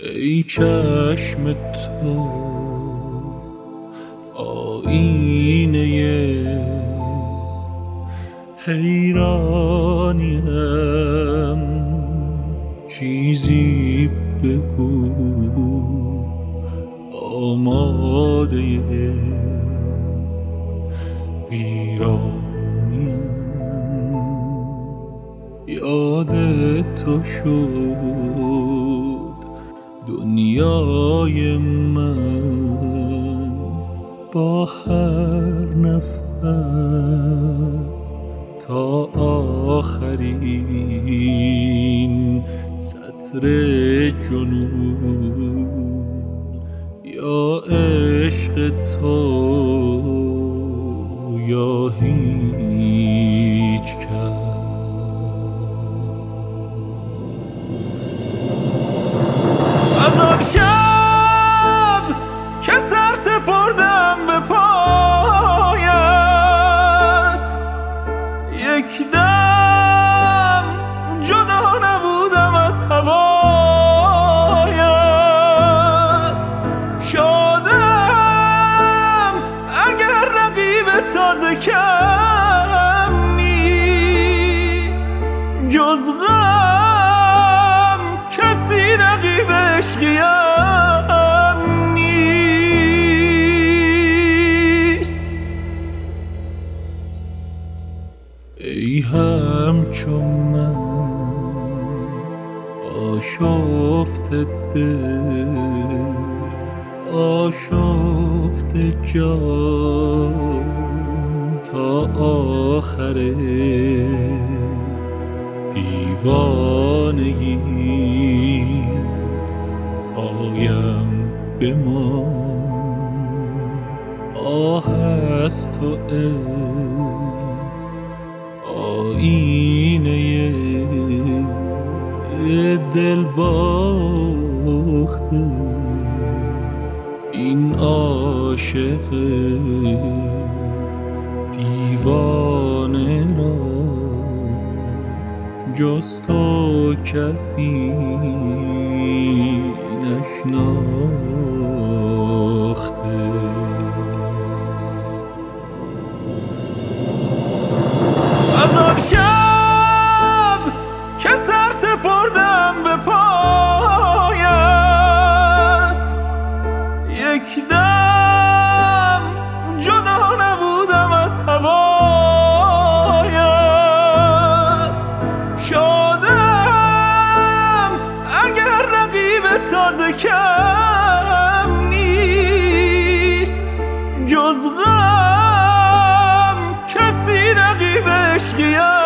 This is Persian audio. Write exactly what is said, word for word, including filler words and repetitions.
ای چشم تو آینه حیرانیم، چیزی بگو آماده ویرانیم. یاد تو شد دنیای من، با هر نفس تا آخرین سطر جنون. یا عشق تو یا هیچ کس. از آن شب که سر سپردم به پایت، یک دم جدا نبودم از هوایت. شادم اگر رقیب تازه کم نیست، جز غم کسی رقیب عشقیم نیست. ای همچون من آشفته دل، آشفته جان تا آخر دیوانگی پایم بمان. آه از تو ای آینه دل باخته، این عاشق دیوانه را جز تو کسی نشناخته. از آن شب که سر سپردم به پایت، یک دم جدا نبودم از هوایت. شادم اگر رقیب تازه کم نیست، جز غم کسی رقیب عشقیم